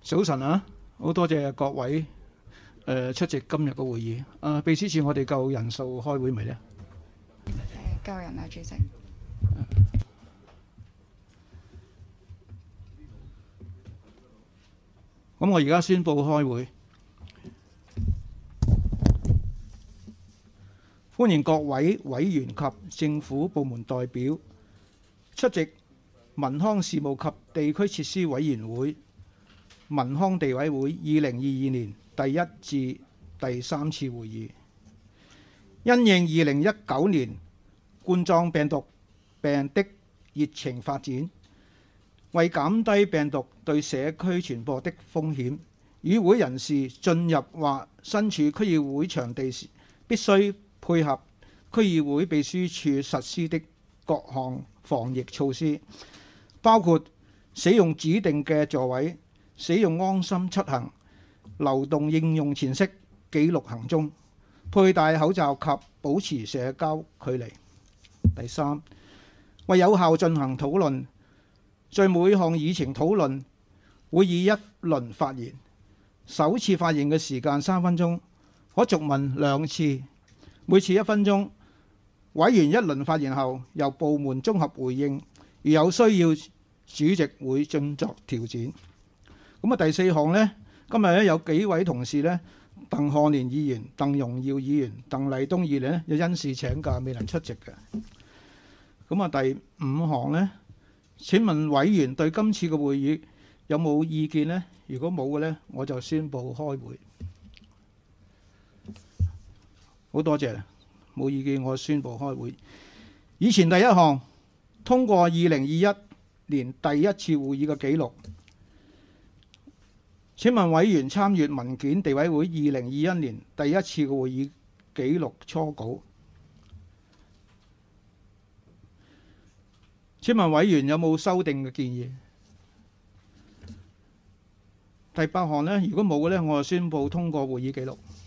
早晨啊，好多謝各位出席今日嘅會議。秘書處，我哋夠人數開會未呢？ 夠人啦，主席。 咁我而家宣布開會，歡迎各位委員及政府部門代表出席民康事務及地區設施委員會民康地委會2022年第一至第三次會議。因應2019年冠狀病毒病的疫情發展，為減低病毒對社區傳播的風險，與會人士進入或身處區議會場地時，必須配合區議會秘書處實施的各項防疫措施，包括使用指定嘅座位、使用安心出行流動應用程式記錄行蹤、佩戴口罩及保持社交距離。第三，為有效進行討論，在每項議程討論會以一輪發言，首次發言嘅時間3分鐘，可續問2次，每次1分鐘。委員一輪發言後，由部門綜合回應，如有需要，主席會盡作調整。咁第四項呢，今日有幾位同事呢，鄧漢年議員、鄧榮耀議員、鄧麗東議員呢，有因事請假未能出席嘅。咁第5項呢，請問委員對今次嘅會議有冇意見呢？如果冇嘅呢，我就宣布開會。好多謝，冇意見，我宣布開會。以前第一項通過2021年第一次會議嘅記錄。請問委員參閱文件地委會2021年第一次嘅會議記錄初稿。請問委員有冇修訂嘅建議？第8項呢，如果冇嘅呢，我就宣布通過會議記錄。